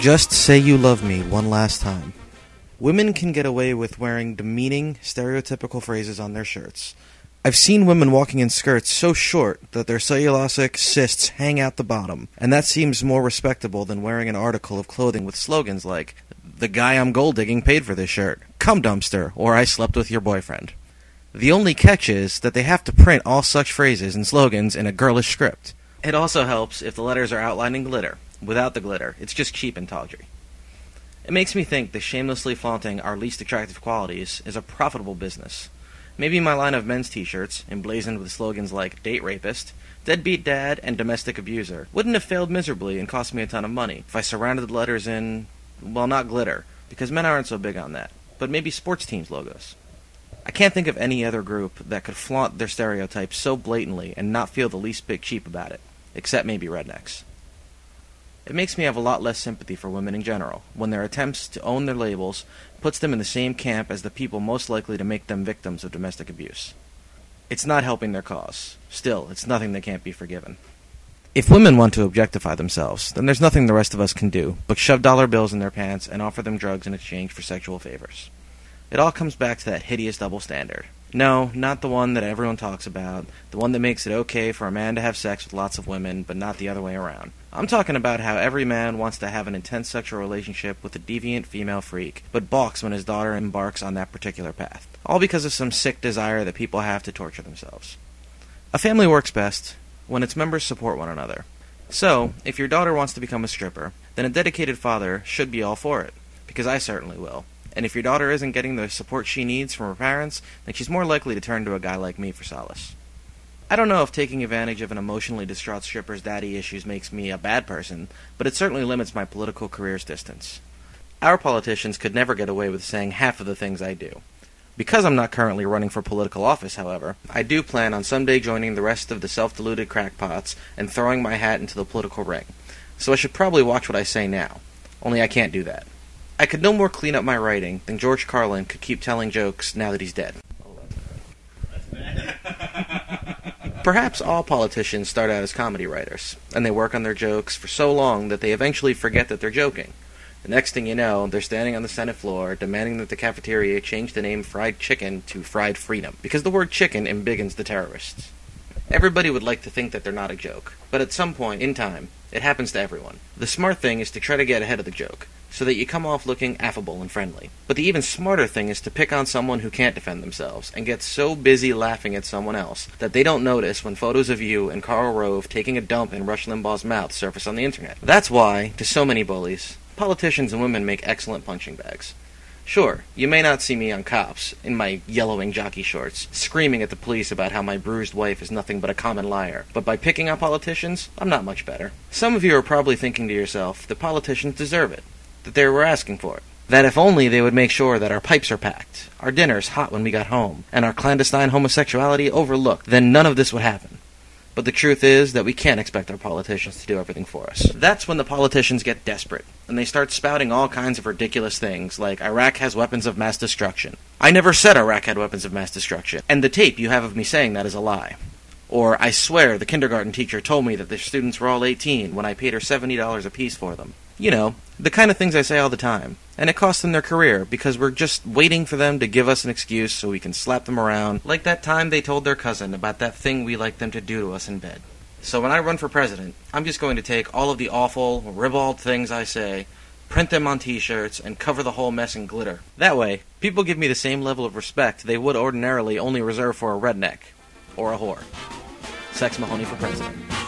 Just say you love me one last time. Women can get away with wearing demeaning, stereotypical phrases on their shirts. I've seen women walking in skirts so short that their cellulosic cysts hang out the bottom, and that seems more respectable than wearing an article of clothing with slogans like, "The guy I'm gold digging paid for this shirt," "Cum dumpster," or "I slept with your boyfriend." The only catch is that they have to print all such phrases and slogans in a girlish script. It also helps if the letters are outlined in glitter. Without the glitter, it's just cheap and tawdry. It makes me think that shamelessly flaunting our least attractive qualities is a profitable business. Maybe my line of men's t-shirts, emblazoned with slogans like "Date Rapist," "Deadbeat Dad," and "Domestic Abuser," wouldn't have failed miserably and cost me a ton of money if I surrounded the letters in, well, not glitter, because men aren't so big on that, but maybe sports teams' logos. I can't think of any other group that could flaunt their stereotypes so blatantly and not feel the least bit cheap about it, except maybe rednecks. It makes me have a lot less sympathy for women in general, when their attempts to own their labels puts them in the same camp as the people most likely to make them victims of domestic abuse. It's not helping their cause. Still, it's nothing that can't be forgiven. If women want to objectify themselves, then there's nothing the rest of us can do but shove dollar bills in their pants and offer them drugs in exchange for sexual favors. It all comes back to that hideous double standard. No, not the one that everyone talks about, the one that makes it okay for a man to have sex with lots of women, but not the other way around. I'm talking about how every man wants to have an intense sexual relationship with a deviant female freak, but balks when his daughter embarks on that particular path. All because of some sick desire that people have to torture themselves. A family works best when its members support one another. So, if your daughter wants to become a stripper, then a dedicated father should be all for it, because I certainly will. And if your daughter isn't getting the support she needs from her parents, then she's more likely to turn to a guy like me for solace. I don't know if taking advantage of an emotionally distraught stripper's daddy issues makes me a bad person, but it certainly limits my political career's distance. Our politicians could never get away with saying half of the things I do. Because I'm not currently running for political office, however, I do plan on someday joining the rest of the self-deluded crackpots and throwing my hat into the political ring. So I should probably watch what I say now. Only I can't do that. I could no more clean up my writing than George Carlin could keep telling jokes now that he's dead. Perhaps all politicians start out as comedy writers, and they work on their jokes for so long that they eventually forget that they're joking. The next thing you know, they're standing on the Senate floor demanding that the cafeteria change the name Fried Chicken to Fried Freedom, because the word chicken embiggens the terrorists. Everybody would like to think that they're not a joke, but at some point in time, it happens to everyone. The smart thing is to try to get ahead of the joke, so that you come off looking affable and friendly. But the even smarter thing is to pick on someone who can't defend themselves, and get so busy laughing at someone else that they don't notice when photos of you and Karl Rove taking a dump in Rush Limbaugh's mouth surface on the internet. That's why, to so many bullies, politicians and women make excellent punching bags. Sure, you may not see me on Cops, in my yellowing jockey shorts, screaming at the police about how my bruised wife is nothing but a common liar, but by picking on politicians, I'm not much better. Some of you are probably thinking to yourself that politicians deserve it, that they were asking for it, that if only they would make sure that our pipes are packed, our dinners hot when we got home, and our clandestine homosexuality overlooked, then none of this would happen. But the truth is that we can't expect our politicians to do everything for us. That's when the politicians get desperate, and they start spouting all kinds of ridiculous things, like Iraq has weapons of mass destruction. I never said Iraq had weapons of mass destruction, and the tape you have of me saying that is a lie. Or, I swear the kindergarten teacher told me that their students were all 18 when I paid her $70 apiece for them. You know, the kind of things I say all the time. And it costs them their career, because we're just waiting for them to give us an excuse so we can slap them around, like that time they told their cousin about that thing we like them to do to us in bed. So when I run for president, I'm just going to take all of the awful, ribald things I say, print them on t-shirts, and cover the whole mess in glitter. That way, people give me the same level of respect they would ordinarily only reserve for a redneck. Or a whore. Sex Mahoney for president.